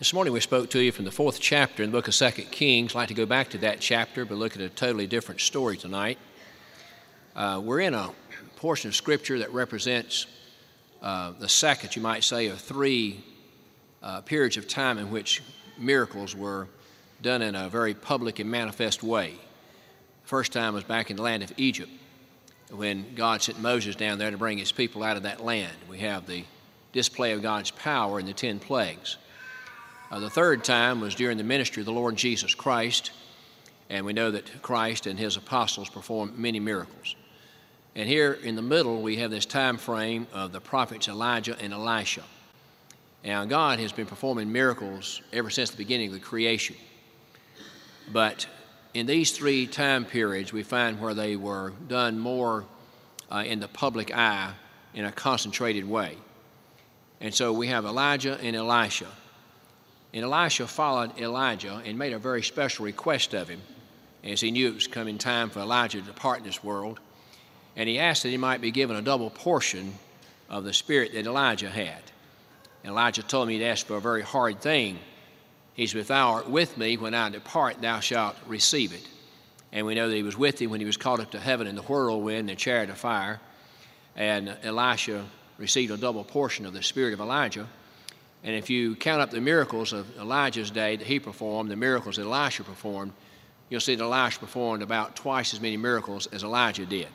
This morning we spoke to you from the 4th chapter in the book of 2 Kings. I'd like to go back to that chapter, but look at a totally different story tonight. We're in a portion of Scripture that represents the second, you might say, of three periods of time in which miracles were done in a very public and manifest way. The first time was back in the land of Egypt, when God sent Moses down there to bring his people out of that land. We have the display of God's power in the 10 plagues. The third time was during the ministry of the Lord Jesus Christ, and we know that Christ and his apostles performed many miracles. And here in the middle, we have this time frame of the prophets Elijah and Elisha. Now, God has been performing miracles ever since the beginning of the creation. But in these three time periods, we find where they were done more in the public eye in a concentrated way. And so we have Elijah and Elisha. And Elisha followed Elijah and made a very special request of him, as he knew it was coming time for Elijah to depart this world. And he asked that he might be given a double portion of the spirit that Elijah had. And Elijah told him he'd asked for a very hard thing. He said, "If thou art with me when I depart, thou shalt receive it." And we know that he was with him when he was caught up to heaven in the whirlwind, the chariot of fire. And Elisha received a double portion of the spirit of Elijah. And if you count up the miracles of Elijah's day that he performed, the miracles that Elisha performed, you'll see that Elisha performed about twice as many miracles as Elijah did.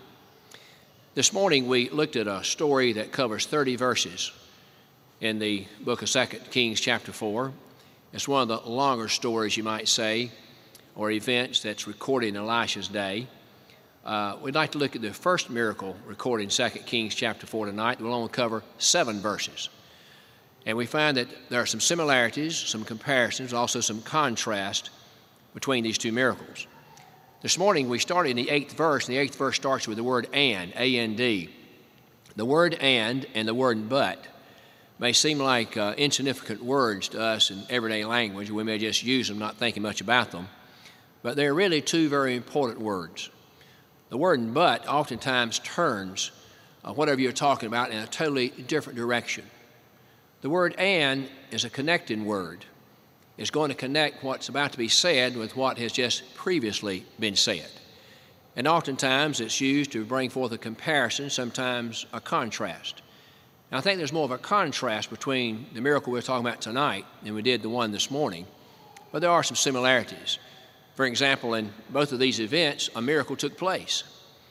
This morning we looked at a story that covers 30 verses in the book of 2 Kings chapter 4. It's one of the longer stories, you might say, or events that's recorded in Elisha's day. We'd like to look at the first miracle recorded in 2 Kings chapter 4 tonight. We'll only cover 7 verses. And we find that there are some similarities, some comparisons, also some contrast between these two miracles. This morning we started in the 8th verse, and the 8th verse starts with the word and, A-N-D. The word and the word but may seem like insignificant words to us in everyday language. We may just use them, not thinking much about them. But they're really two very important words. The word but oftentimes turns whatever you're talking about in a totally different direction. The word and is a connecting word. It's going to connect what's about to be said with what has just previously been said. And oftentimes it's used to bring forth a comparison, sometimes a contrast. Now, I think there's more of a contrast between the miracle we're talking about tonight than we did the one this morning, but there are some similarities. For example, in both of these events, a miracle took place.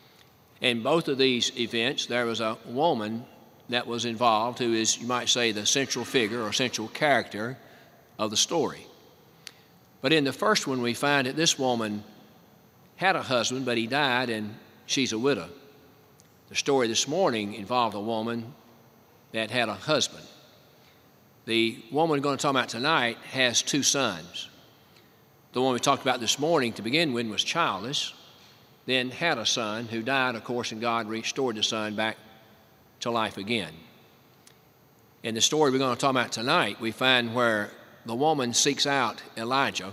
In both of these events, there was a woman that was involved who is, you might say, the central figure or central character of the story. But in the first one, we find that this woman had a husband, but he died, and she's a widow. The story this morning involved a woman that had a husband. The woman we're going to talk about tonight has 2 sons. The one we talked about this morning to begin with was childless, then had a son who died, of course, and God restored the son back to life again. In the story we're going to talk about tonight, we find where the woman seeks out Elisha,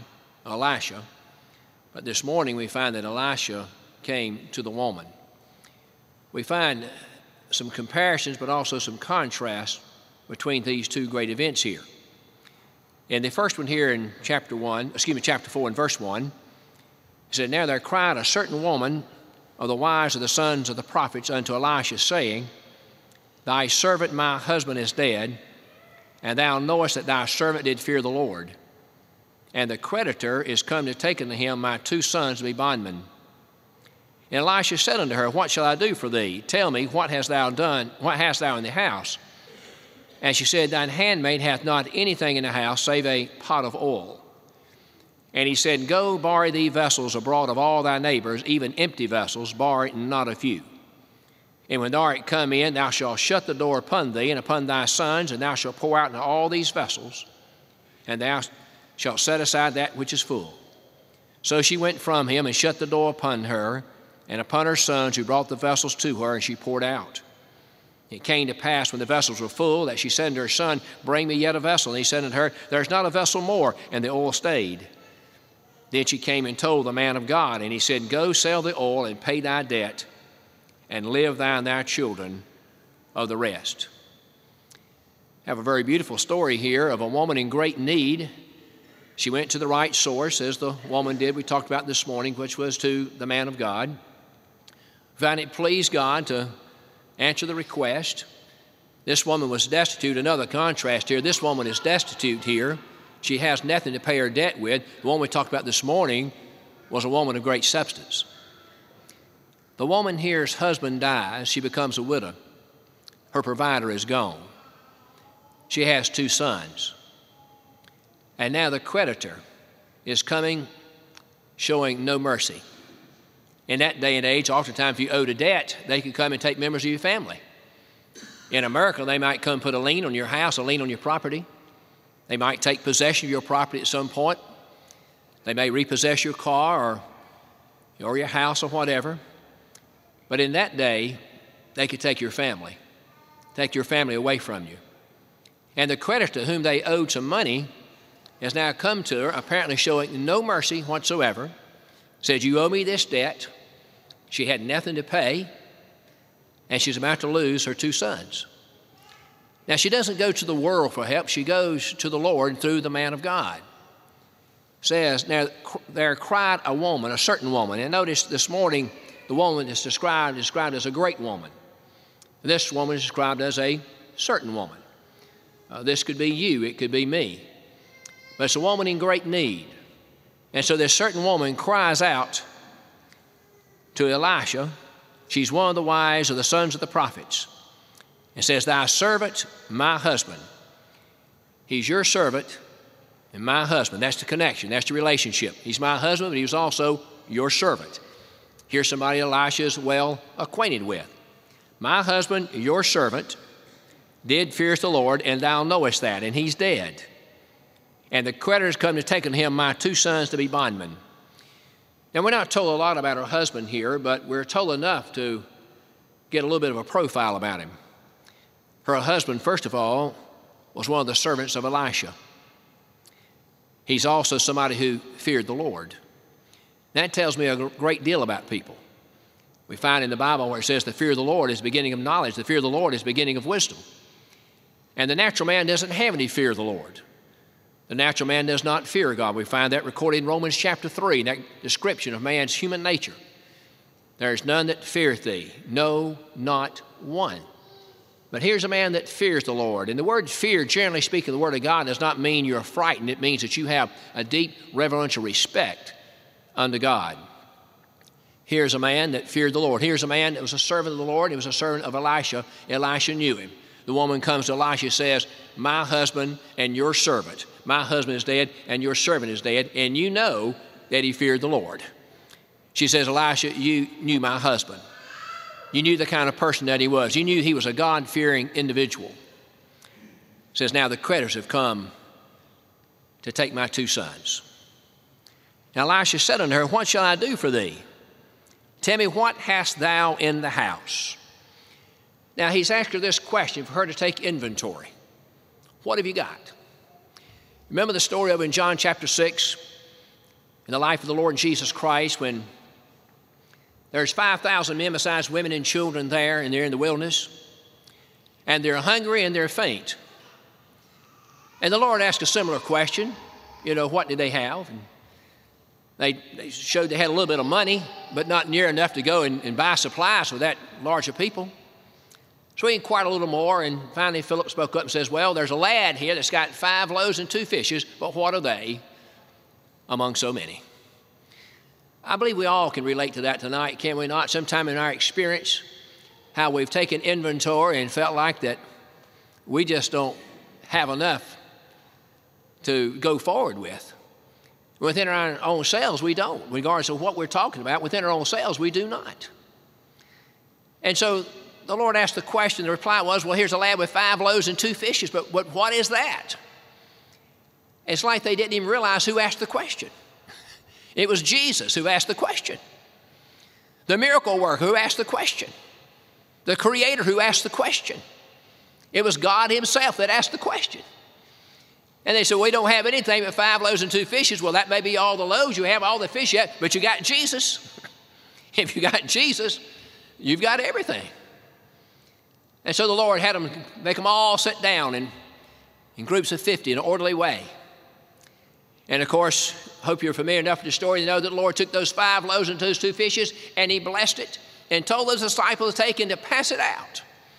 but this morning we find that Elisha came to the woman. We find some comparisons, but also some contrast between these two great events here. In the first one here in chapter 4 and verse 1, it said, "Now there cried a certain woman of the wives of the sons of the prophets unto Elisha, saying, Thy servant my husband is dead, and thou knowest that thy servant did fear the Lord. And the creditor is come to take unto him my 2 sons to be bondmen. And Elisha said unto her, What shall I do for thee? Tell me, what hast thou done? What hast thou in the house? And she said, Thine handmaid hath not anything in the house save a pot of oil. And he said, Go borrow thee vessels abroad of all thy neighbors, even empty vessels, borrow not a few. And when thou art come in, thou shalt shut the door upon thee and upon thy sons, and thou shalt pour out into all these vessels, and thou shalt set aside that which is full. So she went from him and shut the door upon her and upon her sons, who brought the vessels to her, and she poured out. It came to pass, when the vessels were full, that she said unto her son, Bring me yet a vessel. And he said unto her, There's not a vessel more. And the oil stayed. Then she came and told the man of God, and he said, Go sell the oil and pay thy debt, and live thou and thy children of the rest. have a very beautiful story here of a woman in great need. She went to the right source, as the woman did we talked about this morning, which was to the man of God. Found it pleased God to answer the request. This woman was destitute. Another contrast here. This woman is destitute here. She has nothing to pay her debt with. The one we talked about this morning was a woman of great substance. The woman here's husband dies. She becomes a widow. Her provider is gone. She has 2 sons. And now the creditor is coming, showing no mercy. In that day and age, oftentimes if you owed a debt, they could come and take members of your family. In America, they might come put a lien on your house, a lien on your property. They might take possession of your property at some point. They may repossess your car or your house or whatever. But in that day, they could take your family away from you. And the creditor to whom they owed some money has now come to her, apparently showing no mercy whatsoever, said, "You owe me this debt." She had nothing to pay, and she's about to lose her 2 sons. Now, she doesn't go to the world for help. She goes to the Lord through the man of God. Says, now there cried a woman, a certain woman. And notice this morning, the woman is described as a great woman. This woman is described as a certain woman. This could be you, it could be me. But it's a woman in great need. And so this certain woman cries out to Elisha. She's one of the wives of the sons of the prophets. And says, "Thy servant, my husband." He's your servant and my husband. That's the connection. That's the relationship. He's my husband, but he was also your servant. Here's somebody Elisha is well acquainted with. "My husband, your servant, did fear the Lord, and thou knowest that, and he's dead. And the creditors come to take unto him my 2 sons to be bondmen." Now, we're not told a lot about her husband here, but we're told enough to get a little bit of a profile about him. Her husband, first of all, was one of the servants of Elisha. He's also somebody who feared the Lord. That tells me a great deal about people. We find in the Bible where it says the fear of the Lord is the beginning of knowledge. The fear of the Lord is the beginning of wisdom. And the natural man doesn't have any fear of the Lord. The natural man does not fear God. We find that recorded in Romans chapter 3, that description of man's human nature. "There is none that feareth thee, no, not one." But here's a man that fears the Lord. And the word fear, generally speaking, the word of God does not mean you're frightened. It means that you have a deep reverential respect unto God. Here's a man that feared the Lord. Here's a man that was a servant of the Lord. He was a servant of Elisha. Elisha knew him. The woman comes to Elisha and says, "My husband and your servant. My husband is dead and your servant is dead, and you know that he feared the Lord." She says, "Elisha, you knew my husband. You knew the kind of person that he was. You knew he was a God-fearing individual." Says, "Now the creditors have come to take my 2 sons." Now Elisha said unto her, "What shall I do for thee? Tell me, what hast thou in the house?" Now he's asked her this question for her to take inventory. What have you got? Remember the story of in John chapter 6, in the life of the Lord Jesus Christ, when there's 5,000 men besides women and children there, and they're in the wilderness, and they're hungry and they're faint. And the Lord asked a similar question, what did they have? And they showed they had a little bit of money, but not near enough to go and buy supplies for that large of people. So he inquired a little more, and finally Philip spoke up and says, "Well, there's a lad here that's got 5 loaves and 2 fishes, but what are they among so many?" I believe we all can relate to that tonight, can we not? Sometime in our experience, how we've taken inventory and felt like that we just don't have enough to go forward with. Within our own selves, we don't. Regardless of what we're talking about, within our own selves, we do not. And so the Lord asked the question. The reply was, "Well, here's a lad with 5 loaves and 2 fishes, but what is that?" It's like they didn't even realize who asked the question. It was Jesus who asked the question. The miracle worker who asked the question. The Creator who asked the question. It was God himself that asked the question. And they said, "We don't have anything but 5 loaves and 2 fishes. Well, that may be all the loaves. You have all the fish yet, but you got Jesus. If you got Jesus, you've got everything." And so the Lord had them make them all sit down, and in groups of 50 in an orderly way. And of course, hope you're familiar enough with the story to know that the Lord took those 5 loaves and those 2 fishes, and he blessed it and told those disciples to take and to pass it out.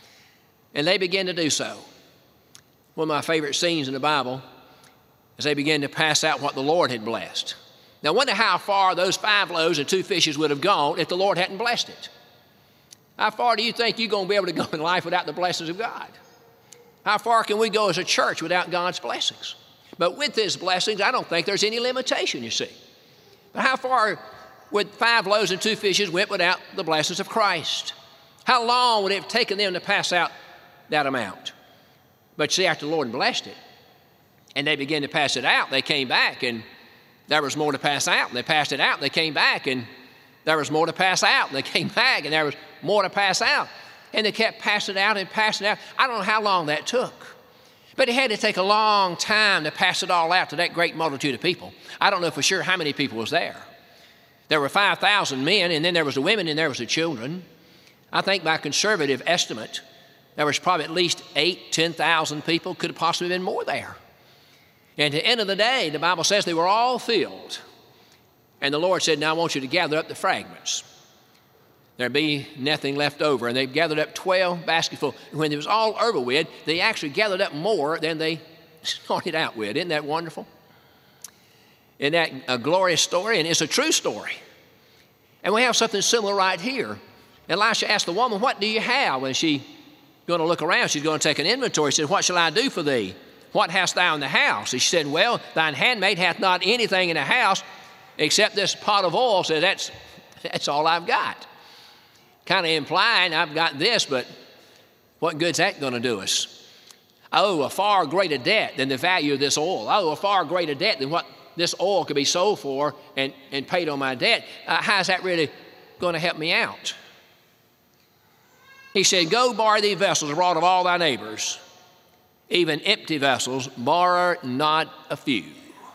And they began to do so. One of my favorite scenes in the Bible is they began to pass out what the Lord had blessed. Now, I wonder how far those 5 loaves and 2 fishes would have gone if the Lord hadn't blessed it. How far do you think you're going to be able to go in life without the blessings of God? How far can we go as a church without God's blessings? But with his blessings, I don't think there's any limitation, you see. But how far would 5 loaves and 2 fishes went without the blessings of Christ? How long would it have taken them to pass out that amount? But see, after the Lord blessed it, and they began to pass it out, they came back, and there was more to pass out. They passed it out, they came back, and there was more to pass out. They came back, and there was more to pass out. And they kept passing it out and passing it out. I don't know how long that took. But it had to take a long time to pass it all out to that great multitude of people. I don't know for sure how many people was there. There were 5,000 men, and then there was the women, and there was the children. I think by conservative estimate, there was probably at least 8,000, 10,000 people, could have possibly been more there. And at the end of the day, the Bible says they were all filled. And the Lord said, now I want you to gather up the fragments. There'd be nothing left over. And they gathered up 12 basketfuls. When it was all over with, they actually gathered up more than they started out with. Isn't that wonderful? Isn't that a glorious story? And it's a true story. And we have something similar right here. Elisha asked the woman, what do you have? When she's going to look around, she's going to take an inventory. She said, what shall I do for thee? What hast thou in the house? She said, well, thine handmaid hath not anything in the house except this pot of oil. So that's all I've got. Kind of implying I've got this, but what good's that going to do us? I owe a far greater debt than the value of this oil. I owe a far greater debt than what this oil could be sold for and paid on my debt. How's that really going to help me out? He said, go borrow thee vessels abroad of all thy neighbors, even empty vessels, borrow not a few.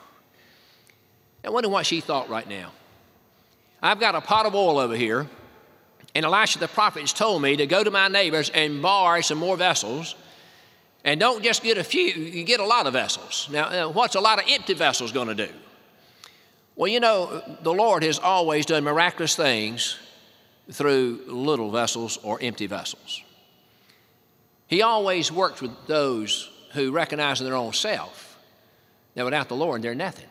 I wonder what she thought right now. I've got a pot of oil over here, and Elisha the prophet has told me to go to my neighbors and borrow some more vessels. And don't just get a few, you get a lot of vessels. Now, what's a lot of empty vessels going to do? Well, you know, the Lord has always done miraculous things through little vessels or empty vessels. He always works with those who recognize in their own self that without the Lord, they're nothing.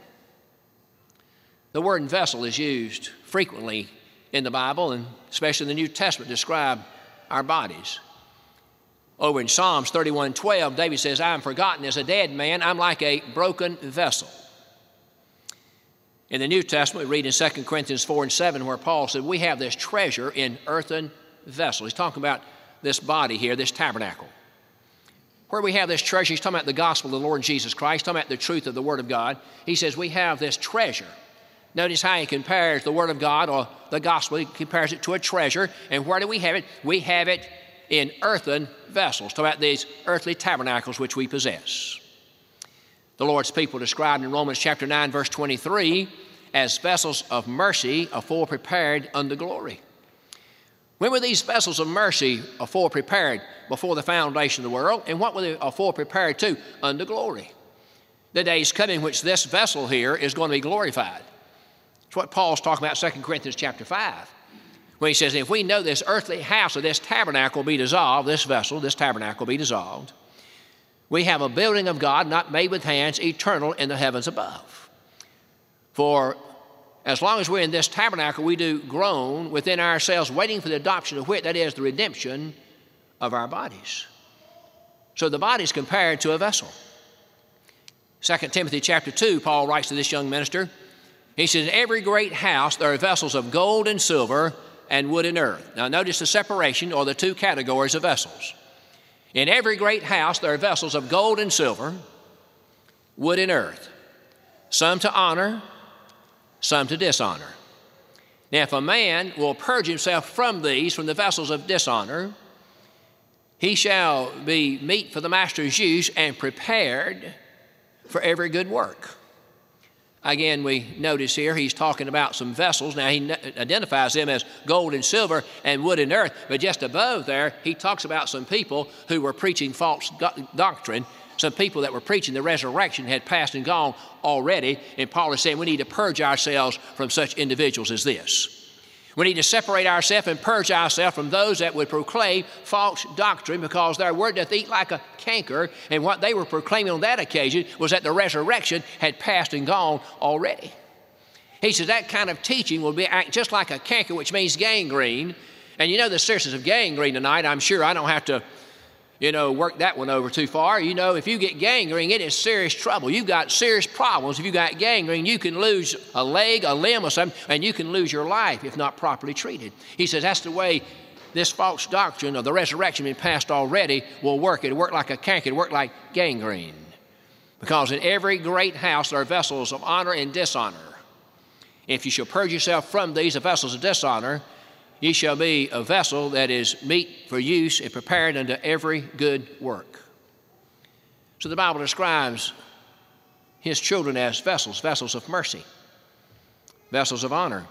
The word vessel is used frequently in the Bible, and especially in the New Testament, to describe our bodies. Over in Psalms 31:12, David says, I am forgotten as a dead man. I'm like a broken vessel. In the New Testament, we read in 2 Corinthians 4:7, where Paul said, we have this treasure in earthen vessels. He's talking about this body here, this tabernacle. Where we have this treasure, he's talking about the gospel of the Lord Jesus Christ, talking about the truth of the Word of God. He says we have this treasure. Notice how he compares the Word of God or the gospel. He compares it to a treasure. And where do we have it? We have it in earthen vessels. Talk about these earthly tabernacles which we possess. The Lord's people described in Romans chapter 9, verse 23, as vessels of mercy afore prepared unto glory. When were these vessels of mercy afore prepared? Before the foundation of the world. And what were they afore prepared to? Unto glory. The day is coming which this vessel here is going to be glorified. It's what Paul's talking about in 2 Corinthians chapter 5. When he says, if we know this earthly house or this tabernacle will be dissolved, this vessel, this tabernacle will be dissolved, we have a building of God not made with hands, eternal in the heavens above. For as long as we're in this tabernacle, we do groan within ourselves, waiting for the adoption of wit, that is, the redemption of our bodies. So the body is compared to a vessel. 2 Timothy chapter 2, Paul writes to this young minister, he says, in every great house there are vessels of gold and silver and wood and earth. Now notice the separation or the two categories of vessels. In every great house there are vessels of gold and silver, wood and earth, some to honor, some to dishonor. Now if a man will purge himself from these, from the vessels of dishonor, he shall be meet for the master's use and prepared for every good work. Again, we notice here he's talking about some vessels. Now, he identifies them as gold and silver and wood and earth, but just above there, he talks about some people who were preaching false doctrine, some people that were preaching the resurrection had passed and gone already, and Paul is saying we need to purge ourselves from such individuals as this. We need to separate ourselves and purge ourselves from those that would proclaim false doctrine, because their word doth eat like a canker, and what they were proclaiming on that occasion was that the resurrection had passed and gone already. He says that kind of teaching will be act just like a canker, which means gangrene. And you know the seriousness of gangrene tonight. I'm sure I don't have to, work that one over too far. If you get gangrene, it is serious trouble. You've got serious problems. If you got gangrene, you can lose a leg, a limb, or something, and you can lose your life if not properly treated. He says that's the way this false doctrine of the resurrection being passed already will work. It'll work like a canker. It'll work like gangrene. Because in every great house there are vessels of honor and dishonor. If you shall purge yourself from these, the vessels of dishonor, ye shall be a vessel that is meet for use and prepared unto every good work. So the Bible describes his children as vessels of mercy, vessels of honor,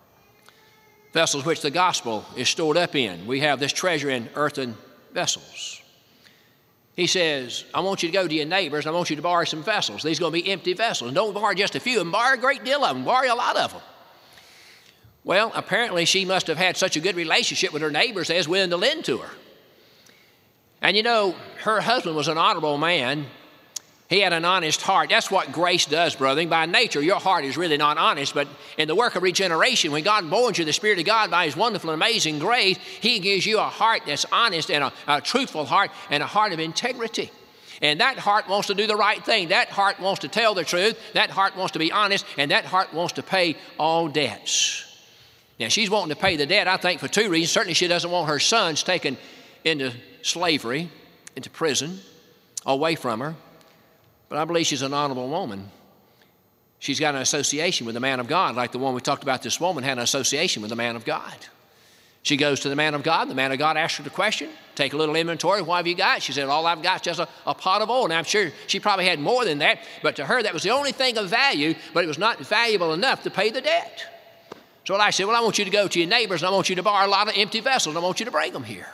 vessels which the gospel is stored up in. We have this treasure in earthen vessels. He says, I want you to go to your neighbors, and I want you to borrow some vessels. These are going to be empty vessels. Don't borrow just a few of them, borrow a great deal of them, borrow a lot of them. Well, apparently she must have had such a good relationship with her neighbors that was willing to lend to her. And her husband was an honorable man. He had an honest heart. That's what grace does, brother. By nature, your heart is really not honest, but in the work of regeneration, when God borns you, the Spirit of God, by His wonderful and amazing grace, He gives you a heart that's honest and a truthful heart and a heart of integrity. And that heart wants to do the right thing. That heart wants to tell the truth. That heart wants to be honest, and that heart wants to pay all debts. Now, she's wanting to pay the debt, I think, for two reasons. Certainly, she doesn't want her sons taken into slavery, into prison, away from her. But I believe she's an honorable woman. She's got an association with the man of God, like the one we talked about. This woman had an association with the man of God. She goes to the man of God. The man of God asks her the question, take a little inventory. What have you got? She said, all I've got is just a pot of oil. Now, I'm sure she probably had more than that, but to her, that was the only thing of value, but it was not valuable enough to pay the debt. So I said, well, I want you to go to your neighbors, and I want you to borrow a lot of empty vessels, and I want you to bring them here.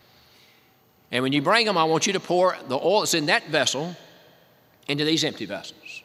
And when you bring them, I want you to pour the oil that's in that vessel into these empty vessels.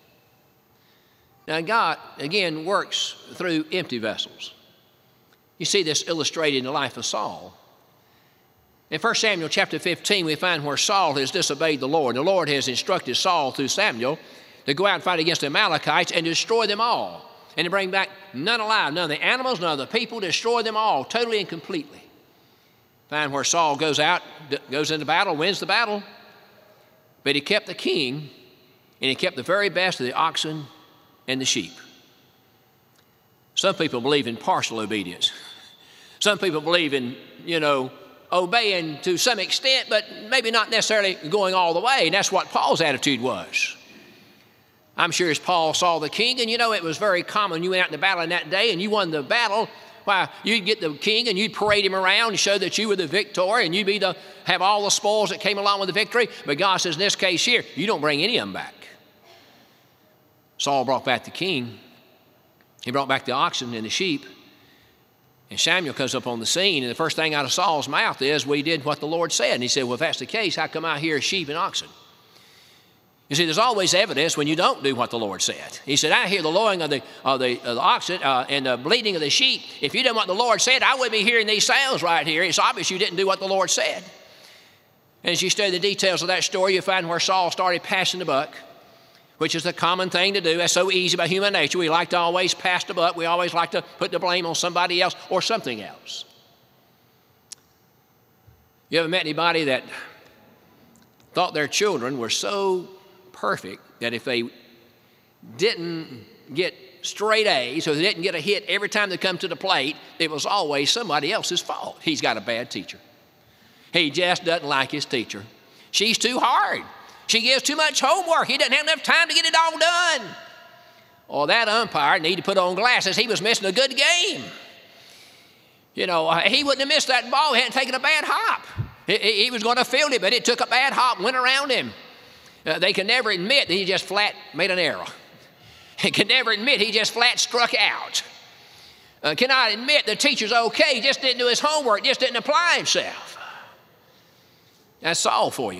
Now, God, again, works through empty vessels. You see this illustrated in the life of Saul. In 1 Samuel chapter 15, we find where Saul has disobeyed the Lord. The Lord has instructed Saul through Samuel to go out and fight against the Amalekites and destroy them all, and to bring back none alive, none of the animals, none of the people, destroy them all, totally and completely. Find where Saul goes out, goes into battle, wins the battle, but he kept the king, and he kept the very best of the oxen and the sheep. Some people believe in partial obedience. Some people believe in, obeying to some extent, but maybe not necessarily going all the way. And that's what Paul's attitude was. I'm sure as Paul saw the king, and it was very common. You went out in the battle in that day and you won the battle. Why, you'd get the king and you'd parade him around and show that you were the victor, and you'd have all the spoils that came along with the victory. But God says in this case here, you don't bring any of them back. Saul brought back the king. He brought back the oxen and the sheep. And Samuel comes up on the scene, and the first thing out of Saul's mouth is, we did what the Lord said. And he said, well, if that's the case, how come out here is sheep and oxen? You see, there's always evidence when you don't do what the Lord said. He said, I hear the lowing of the oxen and the bleating of the sheep. If you did what the Lord said, I wouldn't be hearing these sounds right here. It's obvious you didn't do what the Lord said. And as you study the details of that story, you find where Saul started passing the buck, which is the common thing to do. That's so easy by human nature. We like to always pass the buck. We always like to put the blame on somebody else or something else. You ever met anybody that thought their children were so perfect that if they didn't get straight A's or they didn't get a hit every time they come to the plate, it was always somebody else's fault? He's got a bad teacher. He just doesn't like his teacher. She's too hard. She gives too much homework. He doesn't have enough time to get it all done. Or that umpire needed to put on glasses. He was missing a good game. He wouldn't have missed that ball. He hadn't taken a bad hop. He was going to field it, but it took a bad hop and went around him. They can never admit that he just flat made an error. They can never admit he just flat struck out. Cannot admit the teacher's okay. He just didn't do his homework, just didn't apply himself. That's Saul for you.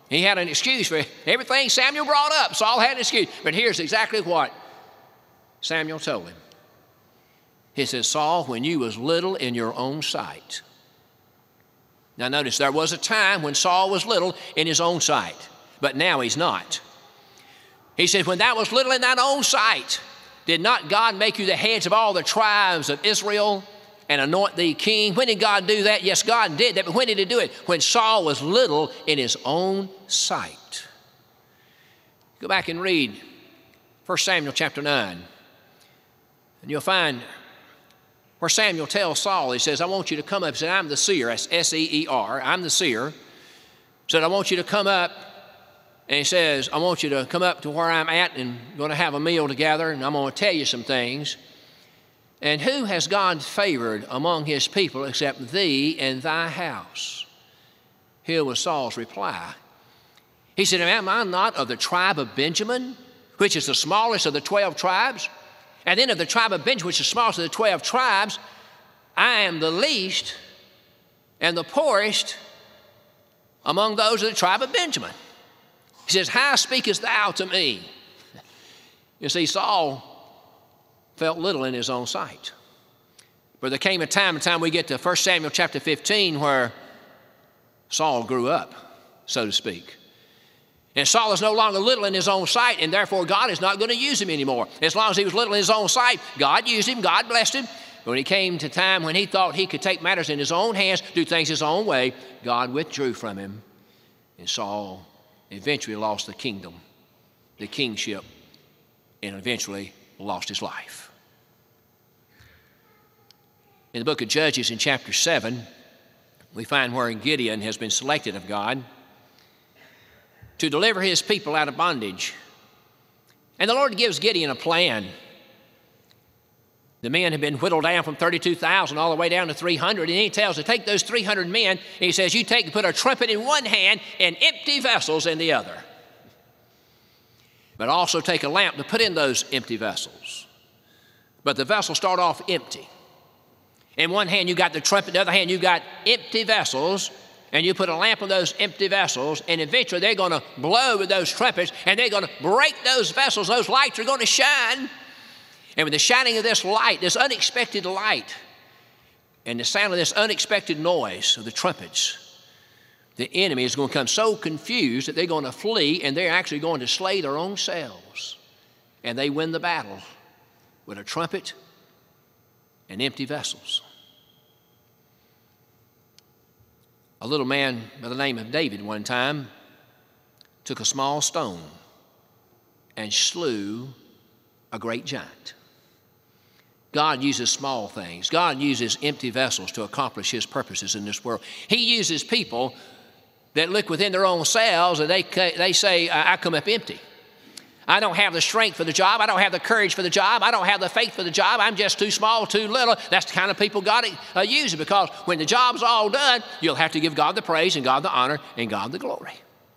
He had an excuse for everything Samuel brought up. Saul had an excuse. But here's exactly what Samuel told him. He says, Saul, when you was little in your own sight. Now notice, there was a time when Saul was little in his own sight, but now he's not. He said, when thou was little in thine own sight, did not God make you the heads of all the tribes of Israel and anoint thee king? When did God do that? Yes, God did that, but when did he do it? When Saul was little in his own sight. Go back and read 1 Samuel chapter 9, and you'll find where Samuel tells Saul, he says, I want you to come up. He said, I'm the seer, that's S-E-E-R, I'm the seer. He said, I want you to come up. And he says, I want you to come up to where I'm at and going to have a meal together, and I'm going to tell you some things. And who has God favored among his people except thee and thy house? Here was Saul's reply. He said, am I not of the tribe of Benjamin, which is the smallest of the 12 tribes? And then of the tribe of Benjamin, which is the smallest of the 12 tribes, I am the least and the poorest among those of the tribe of Benjamin. He says, how speakest thou to me? You see, Saul felt little in his own sight. But there came a time we get to 1 Samuel chapter 15 where Saul grew up, so to speak. And Saul is no longer little in his own sight, and therefore God is not going to use him anymore. As long as he was little in his own sight, God used him, God blessed him. But when he came to time when he thought he could take matters in his own hands, do things his own way, God withdrew from him. And Saul eventually lost the kingdom, the kingship, and eventually lost his life. In the book of Judges in chapter 7, we find where Gideon has been selected of God to deliver his people out of bondage. And the Lord gives Gideon a plan. The men have been whittled down from 32,000 all the way down to 300. And he tells to take those 300 men, and he says, you take and put a trumpet in one hand and empty vessels in the other. But also take a lamp to put in those empty vessels. But the vessels start off empty. In one hand you got the trumpet, in the other hand you got empty vessels, and you put a lamp on those empty vessels, and eventually they're going to blow with those trumpets, and they're going to break those vessels. Those lights are going to shine. And with the shining of this light, this unexpected light, and the sound of this unexpected noise of the trumpets, the enemy is going to become so confused that they're going to flee, and they're actually going to slay their own selves. And they win the battle with a trumpet and empty vessels. A little man by the name of David one time took a small stone and slew a great giant. God uses small things. God uses empty vessels to accomplish his purposes in this world. He uses people that look within their own selves and they say, I come up empty. I don't have the strength for the job. I don't have the courage for the job. I don't have the faith for the job. I'm just too small, too little. That's the kind of people God uses, because when the job's all done, you'll have to give God the praise and God the honor and God the glory.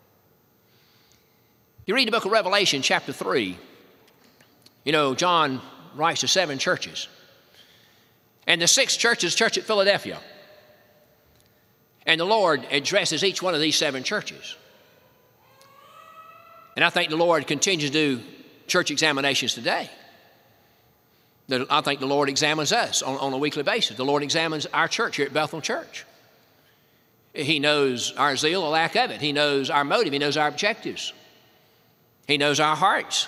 You read the book of Revelation, chapter 3. You know, John writes to 7 churches. And the 6th church is the church at Philadelphia. And the Lord addresses each one of these 7 churches. And I think the Lord continues to do church examinations today. I think the Lord examines us on a weekly basis. The Lord examines our church here at Bethel Church. He knows our zeal or lack of it. He knows our motive. He knows our objectives. He knows our hearts.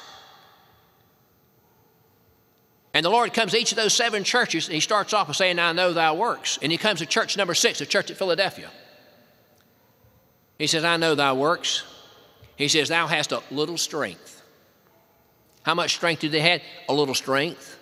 And the Lord comes to each of those 7 churches, and he starts off by saying, I know thy works. And he comes to church number 6, the church at Philadelphia. He says, I know thy works. He says, thou hast a little strength. How much strength did they have? A little strength.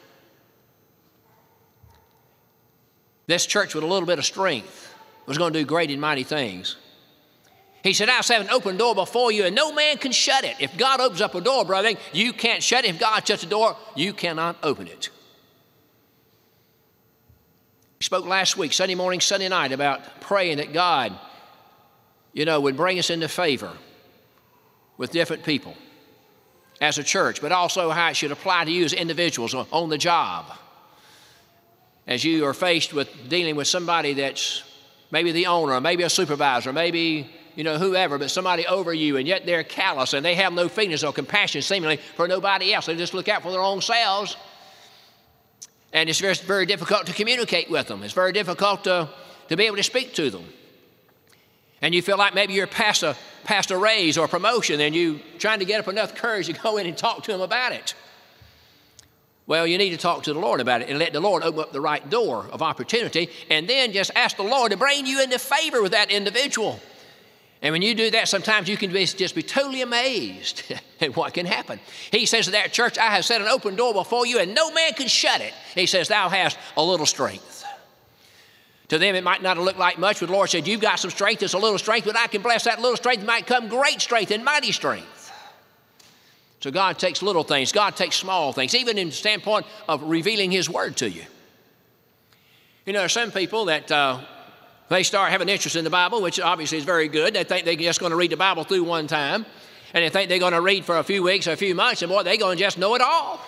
This church with a little bit of strength was going to do great and mighty things. He said, I have an open door before you, and no man can shut it. If God opens up a door, brother, you can't shut it. If God shuts a door, you cannot open it. We spoke last week, Sunday morning, Sunday night, about praying that God, would bring us into favor with different people as a church, but also how it should apply to you as individuals on the job. As you are faced with dealing with somebody that's maybe the owner, or maybe a supervisor, maybe whoever, but somebody over you, and yet they're callous and they have no feelings or compassion seemingly for nobody else. They just look out for their own selves. And it's very, very difficult to communicate with them. It's very difficult to be able to speak to them. And you feel like maybe you're past a raise or a promotion, and you're trying to get up enough courage to go in and talk to them about it. Well, you need to talk to the Lord about it and let the Lord open up the right door of opportunity, and then just ask the Lord to bring you into favor with that individual. And when you do that, sometimes you can just be totally amazed at what can happen. He says to that church, I have set an open door before you, and no man can shut it. He says, thou hast a little strength. To them, it might not look like much, but the Lord said, you've got some strength, it's a little strength, but I can bless that little strength. It might come great strength and mighty strength. So God takes little things. God takes small things, even in the standpoint of revealing His Word to you. There are some people that they start having interest in the Bible, which obviously is very good. They think they're just going to read the Bible through one time, and they think they're going to read for a few weeks or a few months, and boy, they're going to just know it all.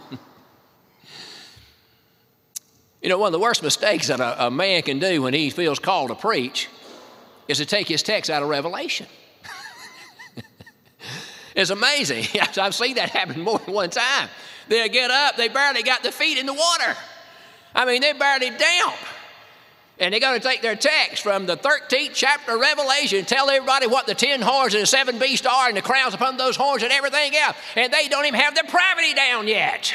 One of the worst mistakes that a man can do when he feels called to preach is to take his text out of Revelation. It's amazing. I've seen that happen more than one time. They'll get up, they barely got their feet in the water. They're barely damp. And they're going to take their text from the 13th chapter of Revelation and tell everybody what the 10 horns and the 7 beasts are and the crowns upon those horns and everything else. And they don't even have their pravity down yet.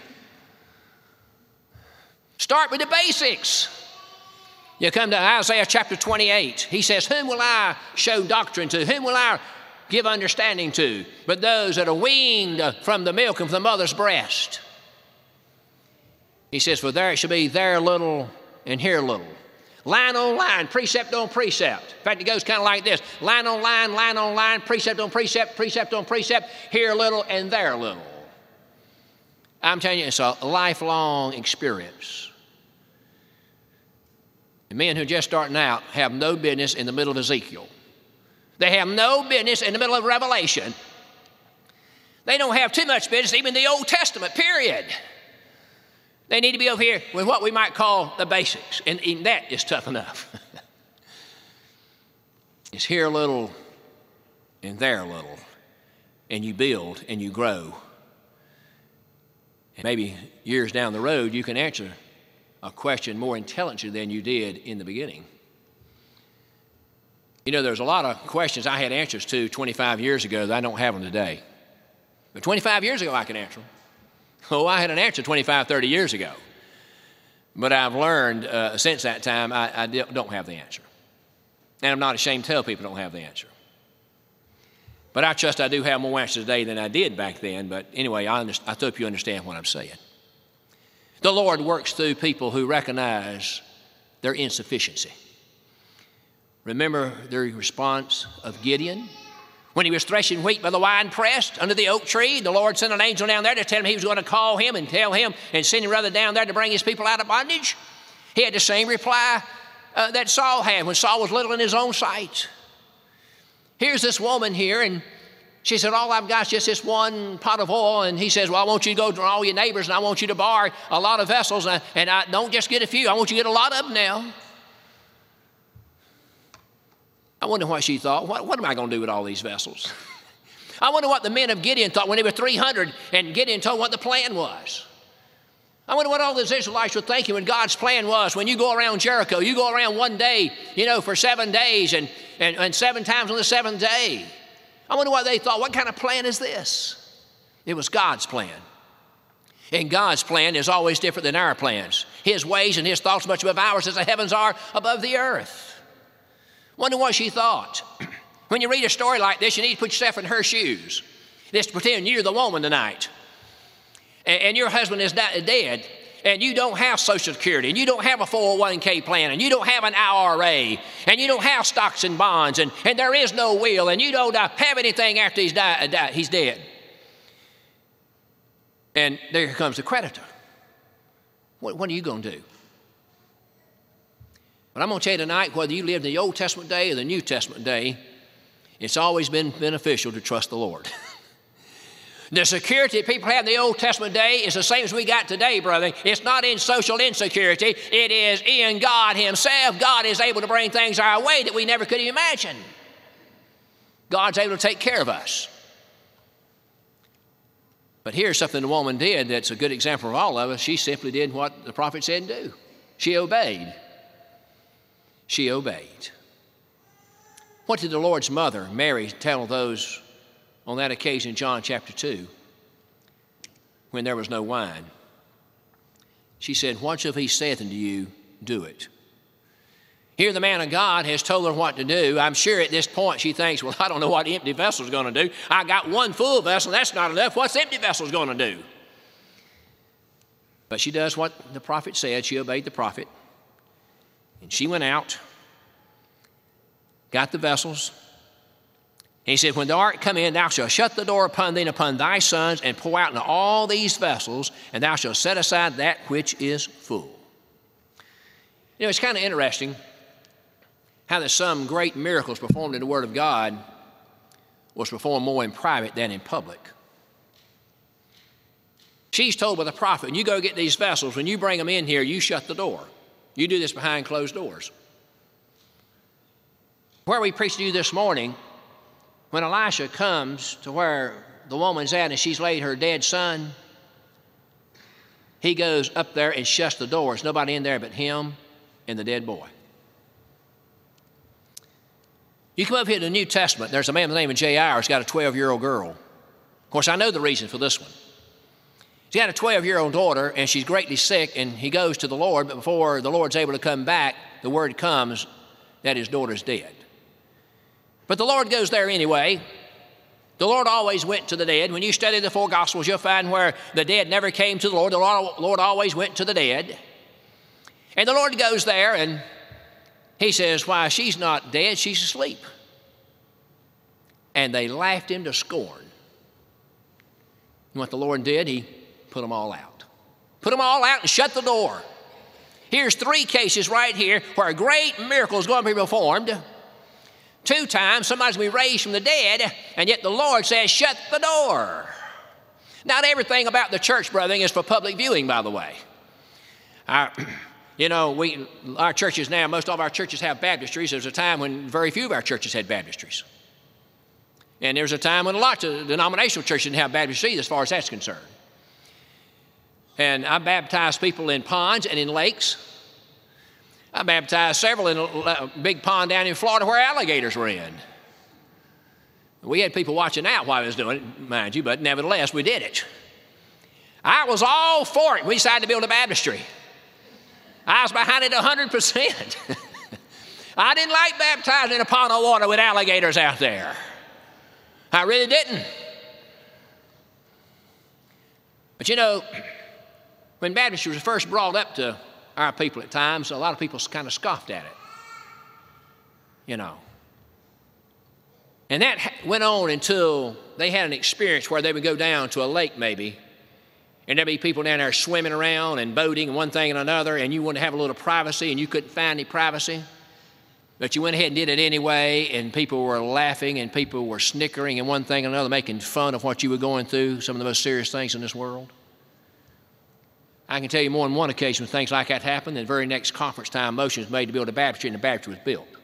Start with the basics. You come to Isaiah chapter 28. He says, whom will I show doctrine to? Whom will I give understanding to? But those that are weaned from the milk and from the mother's breast. He says, for there it shall be there little and here little. Line on line, precept on precept. In fact, it goes kind of like this. Line on line, precept on precept, precept on precept, here little and there little. I'm telling you, it's a lifelong experience. The men who are just starting out have no business in the middle of Ezekiel. They have no business in the middle of Revelation. They don't have too much business even in the Old Testament, period. They need to be over here with what we might call the basics, and even that is tough enough. It's here a little and there a little, and you build and you grow. And maybe years down the road, you can answer a question more intelligently than you did in the beginning. There's a lot of questions I had answers to 25 years ago that I don't have them today. But 25 years ago, I could answer them. Oh, I had an answer 25, 30 years ago. But I've learned since that time, I don't have the answer. And I'm not ashamed to tell people I don't have the answer. But I trust I do have more answers today than I did back then. But anyway, I hope you understand what I'm saying. The Lord works through people who recognize their insufficiency. Remember the response of Gideon? When he was threshing wheat by the winepress under the oak tree, the Lord sent an angel down there to tell him he was going to call him and tell him and send him rather down there to bring his people out of bondage. He had the same reply that Saul had when Saul was little in his own sight. Here's this woman here, and she said, all I've got is just this one pot of oil. And he says, well, I want you to go to all your neighbors, and I want you to borrow a lot of vessels, and I don't just get a few. I want you to get a lot of them now. I wonder what she thought. What am I going to do with all these vessels? I wonder what the men of Gideon thought when they were 300 and Gideon told what the plan was. I wonder what all those Israelites were thinking when God's plan was. When you go around Jericho, you go around one day, for 7 days and 7 times on the 7th day. I wonder what they thought. What kind of plan is this? It was God's plan. And God's plan is always different than our plans. His ways and His thoughts much above ours as the heavens are above the earth. Wonder what she thought. When you read a story like this, you need to put yourself in her shoes. Just pretend you're the woman tonight. And your husband is dead, and you don't have Social Security, and you don't have a 401k plan, and you don't have an IRA, and you don't have stocks and bonds, and there is no will, and you don't have anything after he's dead. And there comes the creditor. What are you going to do? But I'm going to tell you tonight, whether you lived in the Old Testament day or the New Testament day, it's always been beneficial to trust the Lord. The security people have in the Old Testament day is the same as we got today, brother. It's not in social insecurity. It is in God Himself. God is able to bring things our way that we never could imagine. God's able to take care of us. But here's something the woman did that's a good example of all of us. She simply did what the prophet said to do. She obeyed. She obeyed. What did the Lord's mother, Mary, tell those on that occasion in John chapter 2 when there was no wine? She said, "Whatsoever he saith unto you, do it." Here the man of God has told her what to do. I'm sure at this point she thinks, well, I don't know what the empty vessel is going to do. I got one full vessel, that's not enough. What's the empty vessel going to do? But she does what the prophet said. She obeyed the prophet. And she went out, got the vessels. And he said, when thou art come in, thou shalt shut the door upon thee and upon thy sons, and pour out into all these vessels, and thou shalt set aside that which is full. You know, it's kind of interesting how that some great miracles performed in the Word of God was performed more in private than in public. She's told by the prophet, when you go get these vessels, when you bring them in here, you shut the door. You do this behind closed doors. Where we preached to you this morning, when Elisha comes to where the woman's at and she's laid her dead son, he goes up there and shuts the door. There's nobody in there but him and the dead boy. You come up here to the New Testament, there's a man by the name of Jair who's got a 12-year-old girl. Of course, I know the reason for this one. He's got a 12-year-old daughter, and she's greatly sick, and he goes to the Lord, but before the Lord's able to come back, the word comes that his daughter's dead. But the Lord goes there anyway. The Lord always went to the dead. When you study the four Gospels, you'll find where the dead never came to the Lord. The Lord always went to the dead. And the Lord goes there, and he says, why, she's not dead, she's asleep. And they laughed him to scorn. And what the Lord did, he put them all out. Put them all out and shut the door. Here's 3 cases right here where a great miracle is going to be performed. 2 times somebody's going to be raised from the dead, and yet the Lord says, shut the door. Not everything about the church, brethren, is for public viewing, by the way. You know, our churches now, most of our churches have baptistries. There's a time when very few of our churches had baptistries. And there's a time when lots of denominational churches didn't have baptistries as far as that's concerned. And I baptized people in ponds and in lakes. I baptized several in a big pond down in Florida where alligators were in. We had people watching out while I was doing it, mind you, but nevertheless, we did it. I was all for it. We decided to build a baptistry. I was behind it 100%. I didn't like baptizing in a pond of water with alligators out there. I really didn't. But you know, when baptistry was first brought up to our people at times, a lot of people kind of scoffed at it. You know. And that went on until they had an experience where they would go down to a lake maybe, and there'd be people down there swimming around and boating and one thing and another, and you wanted to have a little privacy, and you couldn't find any privacy. But you went ahead and did it anyway, and people were laughing, and people were snickering, and one thing and another, making fun of what you were going through, some of the most serious things in this world. I can tell you more than one occasion when things like that happened, and the very next conference time, motion was made to build a baptistry, and the baptistry was built.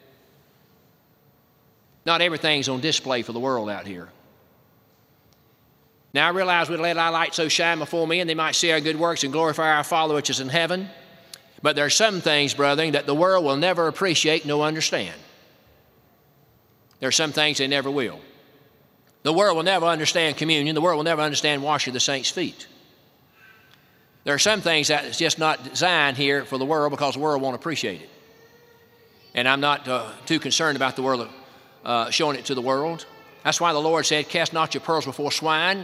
Not everything's on display for the world out here. Now I realize we let our light so shine before men, they might see our good works and glorify our Father which is in heaven. But there are some things, brethren, that the world will never appreciate nor understand. There are some things they never will. The world will never understand communion. The world will never understand washing the saints' feet. There are some things that is just not designed here for the world because the world won't appreciate it. And I'm not too concerned about the world showing it to the world. That's why the Lord said, cast not your pearls before swine.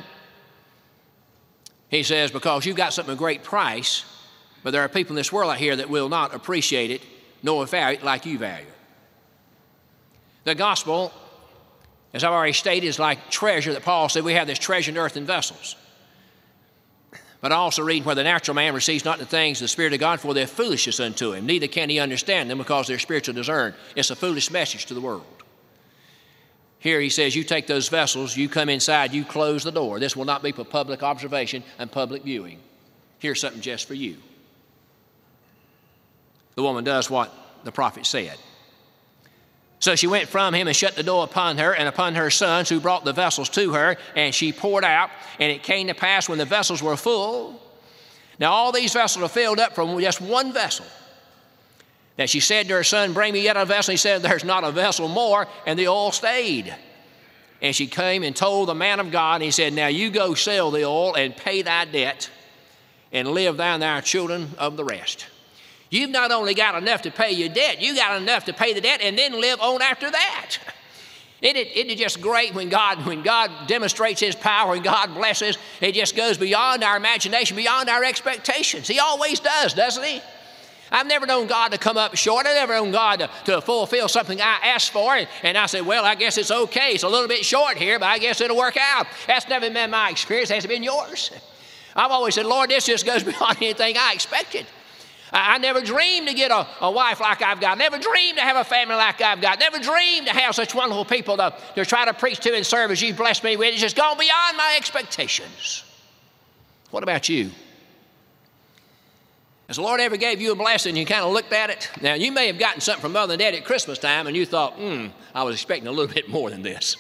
He says, because you've got something of great price, but there are people in this world out here that will not appreciate it nor value it like you value it. The gospel, as I've already stated, is like treasure that Paul said we have this treasure in earthen vessels. But I also read where the natural man receives not the things of the Spirit of God, for they're foolishness unto him. Neither can he understand them because they're spiritually discerned. It's a foolish message to the world. Here he says, you take those vessels, you come inside, you close the door. This will not be for public observation and public viewing. Here's something just for you. The woman does what the prophet said. So she went from him and shut the door upon her and upon her sons, who brought the vessels to her, and she poured out. And it came to pass, when the vessels were full, now all these vessels are filled up from just one vessel, that she said to her son, bring me yet a vessel. He said, there's not a vessel more, and the oil stayed. And she came and told the man of God, and he said, now you go sell the oil and pay thy debt, and live thou and thy children of the rest. You've not only got enough to pay your debt, you got enough to pay the debt and then live on after that. Isn't it just great when God demonstrates His power and God blesses? It just goes beyond our imagination, beyond our expectations. He always does, doesn't He? I've never known God to come up short. I've never known God to fulfill something I asked for. And I said, well, I guess it's okay. It's a little bit short here, but I guess it'll work out. That's never been my experience. It hasn't been yours. I've always said, Lord, this just goes beyond anything I expected. I never dreamed to get a wife like I've got. Never dreamed to have a family like I've got. Never dreamed to have such wonderful people to try to preach to and serve as you've blessed me with. It's just gone beyond my expectations. What about you? Has the Lord ever gave you a blessing, you kind of looked at it? Now, you may have gotten something from Mother and Dad at Christmas time, and you thought, I was expecting a little bit more than this.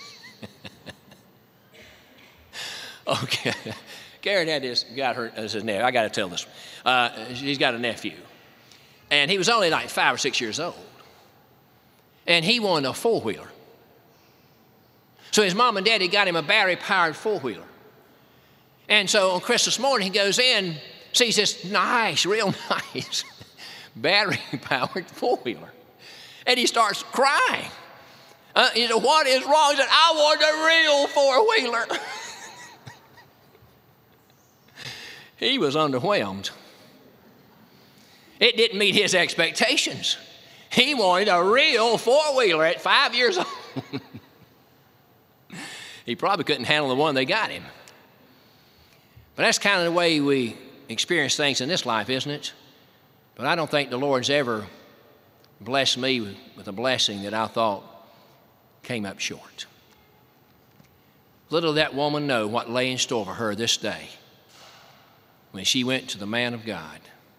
Okay. Karen had got his nephew. I got to tell this. She's got a nephew. And he was only like 5 or 6 years old. And he wanted a four-wheeler. So his mom and daddy got him a battery-powered four-wheeler. And so on Christmas morning, he goes in, sees this nice, real nice battery-powered four-wheeler. And he starts crying. He said, what is wrong? He said, I want a real four-wheeler. He was underwhelmed. It didn't meet his expectations. He wanted a real four-wheeler at 5 years old. He probably couldn't handle the one they got him. But that's kind of the way we experience things in this life, isn't it? But I don't think the Lord's ever blessed me with a blessing that I thought came up short. Little did that woman know what lay in store for her this day when she went to the man of God.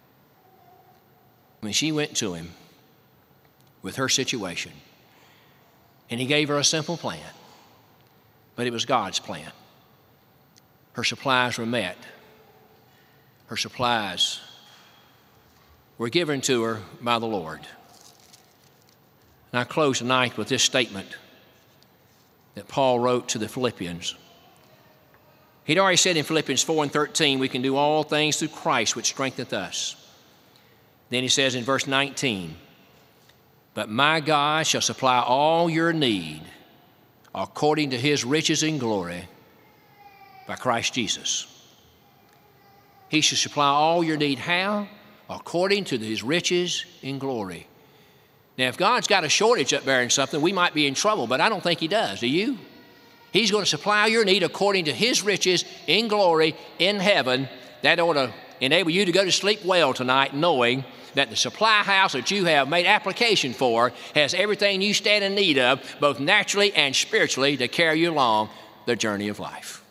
When she went to him with her situation, and he gave her a simple plan, but it was God's plan. Her supplies were met. Her supplies were given to her by the Lord. And I close tonight with this statement that Paul wrote to the Philippians. He'd already said in Philippians 4:13, we can do all things through Christ, which strengtheneth us. Then he says in verse 19, but my God shall supply all your need according to His riches in glory by Christ Jesus. He shall supply all your need. How? According to His riches in glory. Now, if God's got a shortage up there in something, we might be in trouble, but I don't think He does. Do you? He's going to supply your need according to His riches in glory in heaven. That ought to enable you to go to sleep well tonight, knowing that the supply house that you have made application for has everything you stand in need of, both naturally and spiritually, to carry you along the journey of life.